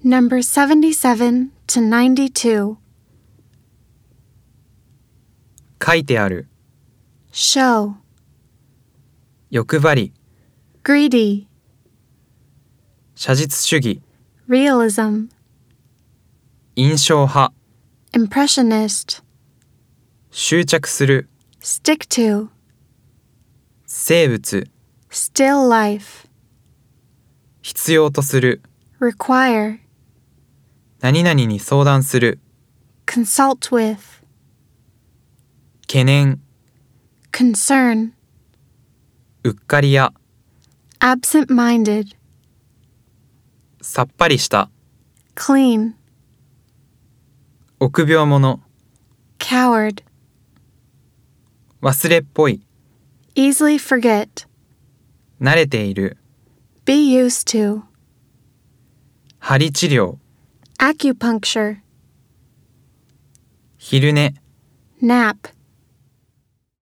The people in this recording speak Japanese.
Number 77 to 92. 書いてある。 Show. 欲張り。 Greedy. 写実主義。 Realism. 印象派。 Impressionist. 執着する。 Stick to. 生物。 Still life. 必要とする。 Require. 何々に相談する。 Consult with. 懸念。 Concern. うっかりや。 Absent-minded. さっぱりした。 Clean. 臆病者。 Coward. 忘れっぽい。 Easily forget. 慣れている。 Be used to. 針治療。 Acupuncture. 昼寝。 Nap.